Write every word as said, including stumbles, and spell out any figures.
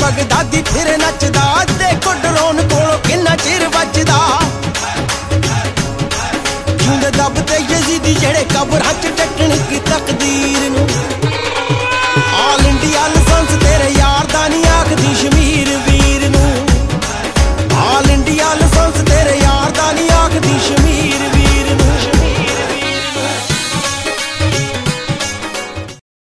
Baghdadi फिर नचदा, देखो drone कोलों किन्ना चिर वजदा। जिंदे दबदे यजीदी जेड़े कबरां च डटण की तकदीर नूं।